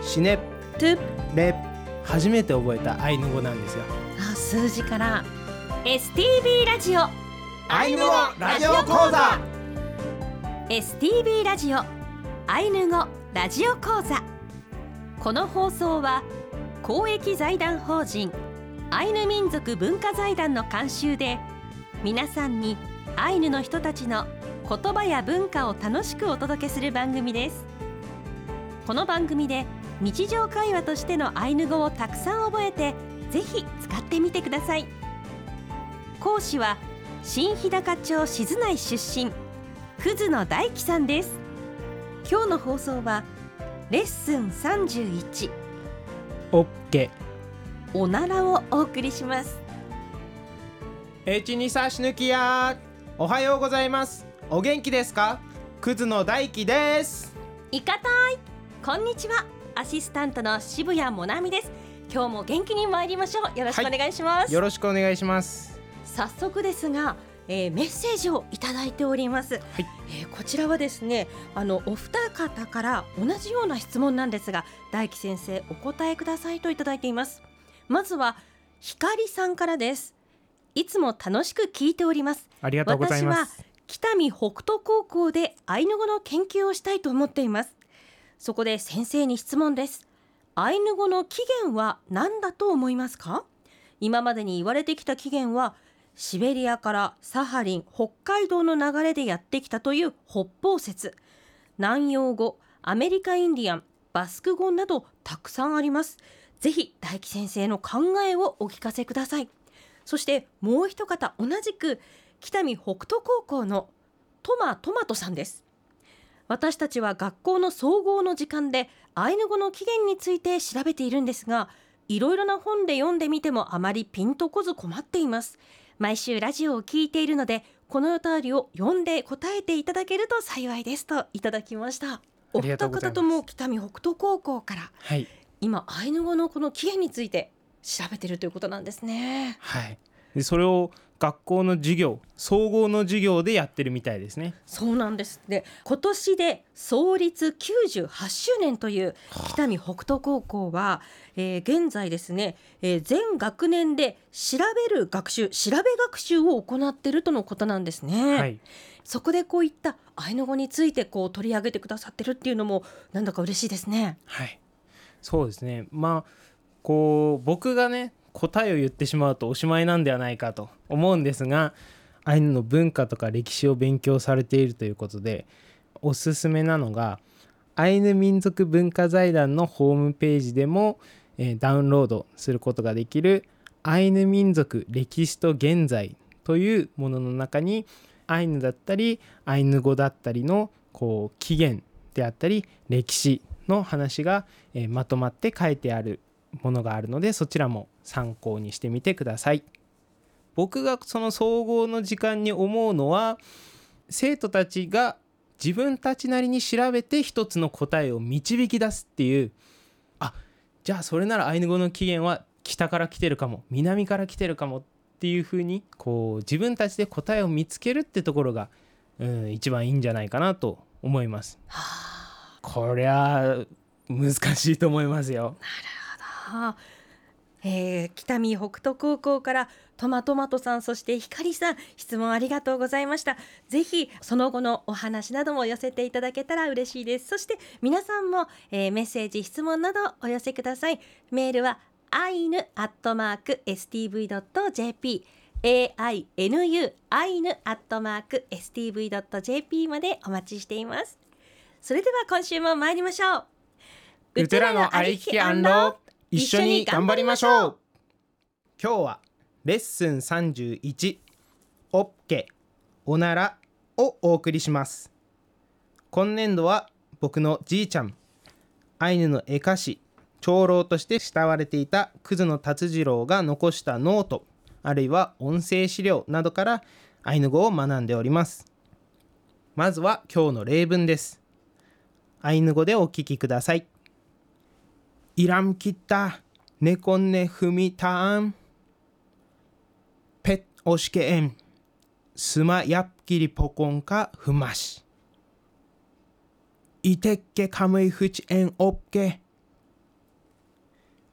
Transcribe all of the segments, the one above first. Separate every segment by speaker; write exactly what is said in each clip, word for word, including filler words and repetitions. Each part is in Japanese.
Speaker 1: シネ
Speaker 2: トゥ
Speaker 1: レ初めて覚えたアイヌ語なんですよ。
Speaker 2: あ数字から エスティービー ラジオ
Speaker 1: アイヌ語ラジオ講座
Speaker 2: エスティービー ラジオアイヌ語ラジオ講座。この放送は公益財団法人アイヌ民族文化財団の監修で、皆さんにアイヌの人たちの言葉や文化を楽しくお届けする番組です。この番組で日常会話としてのアイヌ語をたくさん覚えて、ぜひ使ってみてください。講師は新日高町静内出身葛野大樹さんです。今日の放送はレッスンさんじゅういち、
Speaker 1: オッケー
Speaker 2: おならをお送りします。
Speaker 1: エチにさしぬきやおはようございます。お元気ですか？葛野大樹です。
Speaker 2: いかたい、こんにちは。アシスタントの渋谷もなみです。今日も元気に参りましょう。よろしくお願いします。はい、
Speaker 1: よろしくお願いします。
Speaker 2: 早速ですが、えー、メッセージをいただいております。はい、えー、こちらはですね、あのお二方から同じような質問なんですが、大樹先生お答えくださいといただいています。まずはひかりさんからです。いつも楽しく聞いております。
Speaker 1: ありがとうございます。
Speaker 2: 私は北見北斗高校でアイヌ語の研究をしたいと思っています。そこで先生に質問です。アイヌ語の起源は何だと思いますか？今までに言われてきた起源はシベリアからサハリン、北海道の流れでやってきたという北方説、南洋語、アメリカインディアン、バスク語などたくさんあります。ぜひ大樹先生の考えをお聞かせください。そしてもう一方、同じく北見北斗高校のトマトマトさんです。私たちは学校の総合の時間でアイヌ語の起源について調べているんですが、いろいろな本で読んでみてもあまりピンとこず困っています。毎週ラジオを聞いているので、このお便りを読んで答えていただけると幸いですといただきました。お二方とも北見北斗高校から、はい、今アイヌ語のこの起源について調べているということなんですね。
Speaker 1: はい、でそれを学校の授業、総合の授業でやってるみたいですね。
Speaker 2: そうなんです。で、今年で創立きゅうじゅうはちしゅうねんという北見北斗高校は、えー、現在ですね、えー、全学年で調べる学習、調べ学習を行っているとのことなんですね。はい、そこでこういったアイヌ語についてこう取り上げてくださってるっていうのもなんだか嬉しいですね。
Speaker 1: はい、そうですね。まあこう僕がね答えを言ってしまうとおしまいなんではないかと思うんですが、アイヌの文化とか歴史を勉強されているということで、おすすめなのがアイヌ民族文化財団のホームページでも、えー、ダウンロードすることができるアイヌ民族歴史と現在というものの中に、アイヌだったりアイヌ語だったりのこう起源であったり歴史の話が、えー、まとまって書いてあるものがあるので、そちらも参考にしてみてください。僕がその総合の時間に思うのは、生徒たちが自分たちなりに調べて一つの答えを導き出すっていう、あ、じゃあそれならアイヌ語の起源は北から来てるかも、南から来てるかもっていう風にこう自分たちで答えを見つけるってところが、うん、一番いいんじゃないかなと思います。はあ、こりゃ難しいと思いますよ。
Speaker 2: なるほど。えー、北見北斗高校からトマトマトさん、そしてひかりさん、質問ありがとうございました。ぜひその後のお話なども寄せていただけたら嬉しいです。そして皆さんも、えー、メッセージ質問などお寄せください。メールは アイヌ アットマーク エスティーブイ ドット ジェーピー アイエヌユー アイヌ アットマーク エスティーブイ ドット ジェーピー までお待ちしています。それでは今週も参りましょう。
Speaker 1: ウトラのありききアンロ、一緒に頑張りましょう。今日はレッスンさんじゅういち、オッケー、おならをお送りします。今年度は僕のじいちゃん、アイヌの絵歌師、長老として慕われていた葛野達次郎が残したノート、あるいは音声資料などからアイヌ語を学んでおります。まずは今日の例文です。アイヌ語でお聞きください。イラムキッタネコンネフミターンペッオシケエンスマヤッキリポコンカフマシイテッケカムイフチエンオッケ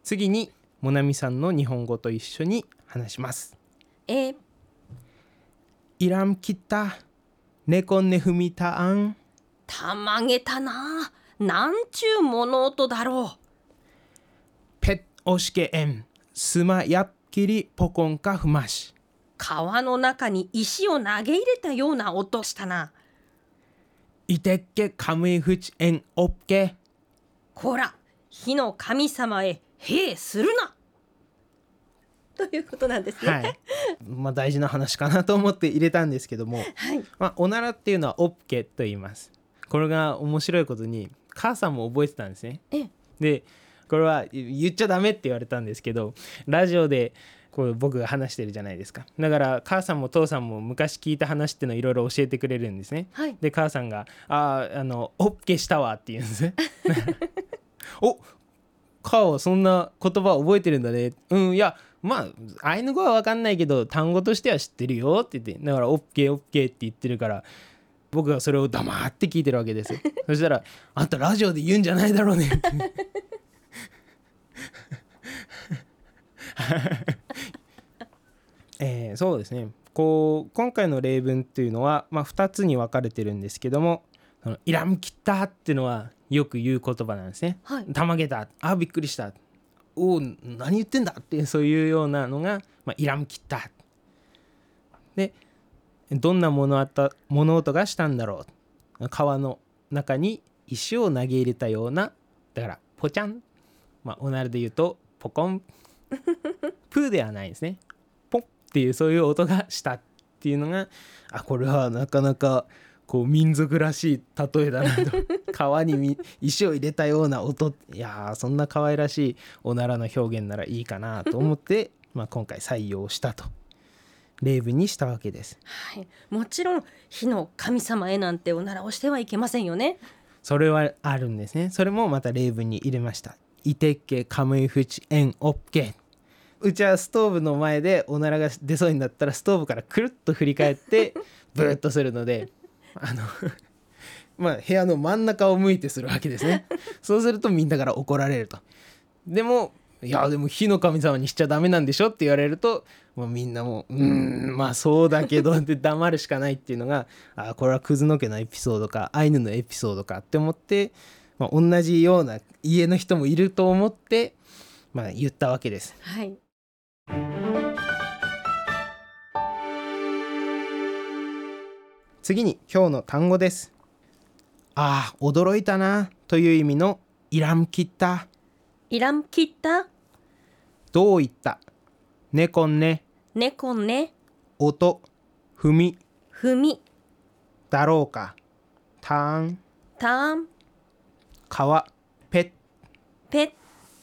Speaker 1: 次にモナミさんの日本語と一緒に話します。
Speaker 2: え
Speaker 1: イラムキタネコネフミタアン
Speaker 2: たまげたな。なんちゅう物音だろう。
Speaker 1: ペッオシケエンスマヤッキリポコンカフマシ
Speaker 2: 川の中に石を投げ入れたような音したな。
Speaker 1: イテッケカムイフチエンオッケ
Speaker 2: こら、火の神様へ兵するなということなんですね。
Speaker 1: はい、まあ大事な話かなと思って入れたんですけども、
Speaker 2: はい
Speaker 1: まあ、おならっていうのはオッケと言います。これが面白いことに母さんも覚えてたんですね。
Speaker 2: え
Speaker 1: でこれは言っちゃダメって言われたんですけど、ラジオでこう僕が話してるじゃないですか。だから母さんも父さんも昔聞いた話っていうのをいろいろ教えてくれるんですね。
Speaker 2: はい、
Speaker 1: で母さんが「ああのオッケしたわ」って言うんですね。お母はそんな言葉覚えてるんだね。うんいやまあアイヌ語は分かんないけど単語としては知ってるよって言って、だからオッケーオッケーって言ってるから僕はそれを黙って聞いてるわけですよ。そしたらあんたラジオで言うんじゃないだろうねってえー、そうですね。こう今回の例文っていうのは、まあ、ふたつに分かれてるんですけども、そのイラムキッタっていうのはよく言う言葉なんですね。
Speaker 2: はい、
Speaker 1: たまげた、あびっくりした、おお何言ってんだってそういうようなのが、まあ、イラムキッタで、どんな物音、物音がしたんだろう、川の中に石を投げ入れたような、だからポチャン、まあ、おならで言うとポコンプーではないですね。ポンっていうそういう音がしたっていうのが、あこれはなかなかこう民族らしい例えだなと川に石を入れたような音、いやそんな可愛らしいおならの表現ならいいかなと思ってまあ今回採用したと例文にしたわけです。
Speaker 2: はい、もちろん火の神様へなんておならをしてはいけませんよね。
Speaker 1: それはあるんですね。それもまた例文に入れました。イテッケカムイフチエンオッケ、うちはストーブの前でおならが出そうになったらストーブからくるっと振り返ってブーッとするのであのまあ部屋の真ん中を向いてするわけですね。そうするとみんなから怒られると。でもいやでも火の神様にしちゃダメなんでしょって言われると、もうみんなもううーんまあそうだけどって黙るしかないっていうのが、あこれはクズの家のエピソードかアイヌのエピソードかって思って、まあ、同じような家の人もいると思って、まあ、言ったわけです。
Speaker 2: はい、
Speaker 1: 次に今日の単語です。ああ驚いたなという意味のイラムキッタ。
Speaker 2: イラムキッタ、
Speaker 1: どういった、ねこんね、
Speaker 2: 猫ね、
Speaker 1: 音、踏み、
Speaker 2: 踏み、
Speaker 1: だろうか、たーん、
Speaker 2: たーん、
Speaker 1: 川、ペッ、
Speaker 2: ペッ、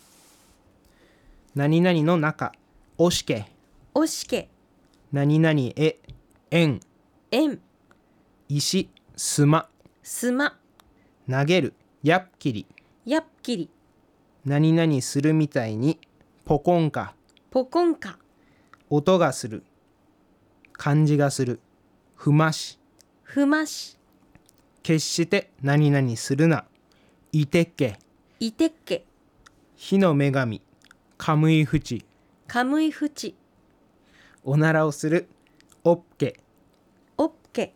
Speaker 1: 何々の中、おしけ、
Speaker 2: おしけ、
Speaker 1: 何々へ、えん、
Speaker 2: えん、
Speaker 1: 石、すま、
Speaker 2: すま、
Speaker 1: 投げる、やっきり、
Speaker 2: やっきり、
Speaker 1: 何々するみたいに、ポコンか、
Speaker 2: ポコンカ、
Speaker 1: 音がする、感じがする、ふまし、
Speaker 2: ふまし、
Speaker 1: 決して何々するな、いてっけ、
Speaker 2: いてっけ、
Speaker 1: 火の女神、カムイフチ、
Speaker 2: カムイフチ、
Speaker 1: おならをする、オッケ。
Speaker 2: オッケ。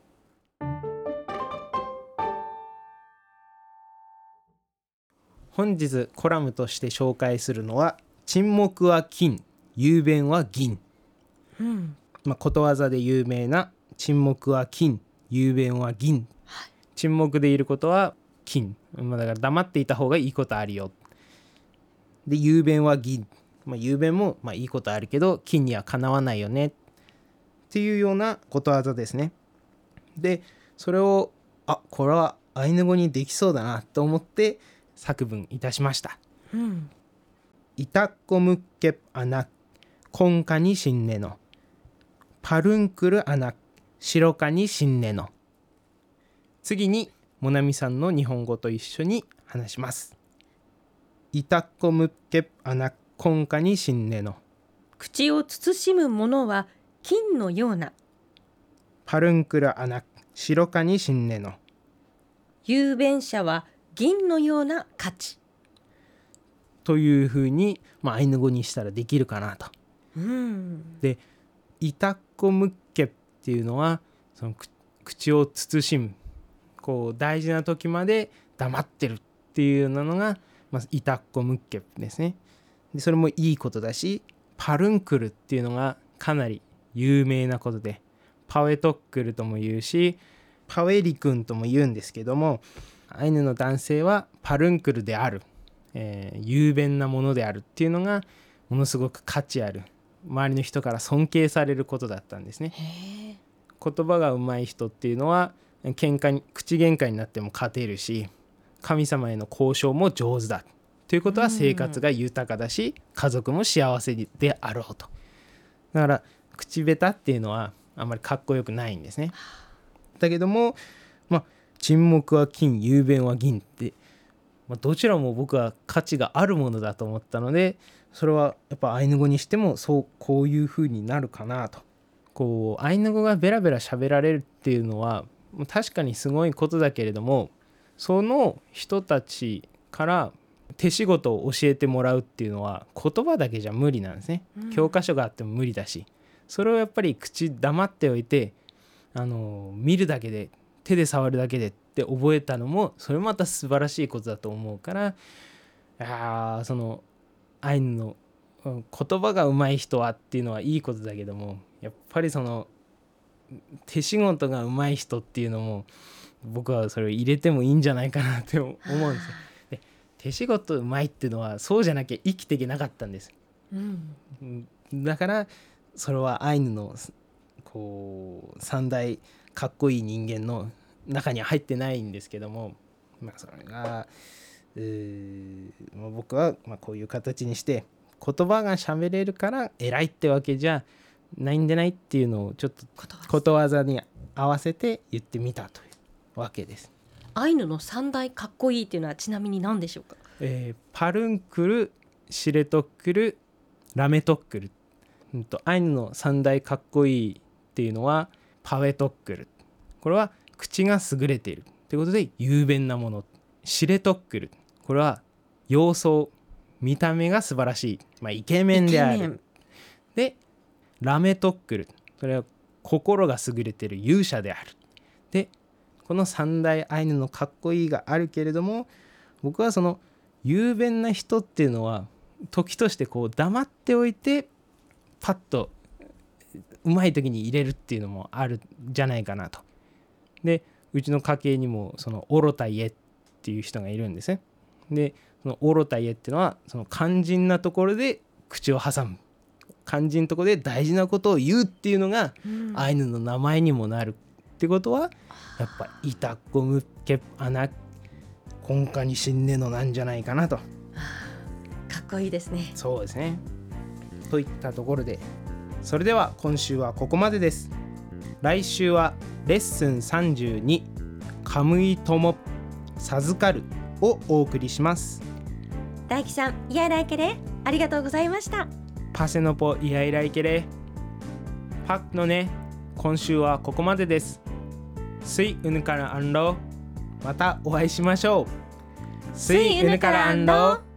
Speaker 1: 本日コラムとして紹介するのは、沈黙は金、雄弁は銀、
Speaker 2: うん、
Speaker 1: まあ、ことわざで有名な沈黙は金、雄弁は銀、はい、沈黙でいることは金、まあ、だから黙っていた方がいいことあるよ。で雄弁は銀、まあ、雄弁もまあいいことあるけど金にはかなわないよねっていうようなことわざですね。でそれをあこれはアイヌ語にできそうだなと思って作文いたしました。
Speaker 2: うん、
Speaker 1: イタッコムッケアナコンカニシンネのパルンクルアナシロカニシンネの。次にモナミさんの日本語と一緒に話します。イタッコムッケアナコンカニシンネの
Speaker 2: 口を慎むものは金のような、
Speaker 1: パルンクルアナシロカニシンネの
Speaker 2: 雄弁者は銀のような価値。
Speaker 1: というふうに、まあ、アイヌ語にしたらできるかなと。
Speaker 2: うん
Speaker 1: でイタッコムッケっていうのはその口を慎む、こう大事な時まで黙ってるっていうのが、まあ、イタッコムッケですね。でそれもいいことだし、パルンクルっていうのがかなり有名なことで、パウェトックルとも言うしパウェリ君とも言うんですけども、アイヌの男性はパルンクルである、えー、雄弁なものであるっていうのがものすごく価値ある、周りの人から尊敬されることだったんですね。
Speaker 2: へ
Speaker 1: 言葉が上手い人っていうのは喧嘩に口喧嘩になっても勝てるし、神様への交渉も上手だということは生活が豊かだし、家族も幸せであろうと。だから口下手っていうのはあんまりかっこよくないんですね。だけども、まあ、沈黙は金、雄弁は銀って、まあ、どちらも僕は価値があるものだと思ったので、それはやっぱアイヌ語にしてもそうこういう風になるかなと。こうアイヌ語がベラベラ喋られるっていうのは確かにすごいことだけれども、その人たちから手仕事を教えてもらうっていうのは言葉だけじゃ無理なんですね、うん、教科書があっても無理だし、それをやっぱり口黙っておいて、あの見るだけで手で触るだけでって覚えたのもそれまた素晴らしいことだと思うから、あそのアイヌの言葉が上手い人はっていうのはいいことだけども、やっぱりその手仕事が上手い人っていうのも僕はそれを入れてもいいんじゃないかなって思うんですよ。で手仕事上手いっていうのはそうじゃなきゃ生きていけなかったんです、うん、だからそれはアイヌのこう三大かっこいい人間の中には入ってないんですけども、まあ、それがうー僕はまあこういう形にして言葉が喋れるから偉いってわけじゃないんでないっていうのをちょっとことわざに合わせて言ってみたというわけです。
Speaker 2: アイヌの三大かっこいいっていうのはちなみに何でしょうか？
Speaker 1: えー、パルンクル、シレトックル、ラメトックル、うんと、アイヌの三大かっこいいっていうのはパウェトックル、これは口が優れているということで雄弁なもの。シレトックル、これは様相、見た目が素晴らしい、まあ、イケメンである。でラメトックル、それは心が優れている勇者である。でこの三大アイヌのかっこいいがあるけれども、僕はその雄弁な人っていうのは時としてこう黙っておいてパッとうまい時に入れるっていうのもあるんじゃないかなと。でうちの家系にもそのオロタイエっていう人がいるんですね。でそのオロタイエっていうのはその肝心なところで口を挟む、肝心なところで大事なことを言うっていうのが、うん、アイヌの名前にもなるってことはやっぱイタッコムッケアナコンカに死んねのなんじゃないかなと。か
Speaker 2: っこいいですね。
Speaker 1: そうですね。といったところで、それでは今週はここまでです。来週はレッスンさんじゅうにカムイトモ授かるをお送りします。
Speaker 2: 大樹さん、イヤイライケレありがとうございました。
Speaker 1: パセノポイヤイライケレパッのね、今週はここまでです。スイウヌカラアンロー、またお会いしましょう。スイウヌカラアンロー。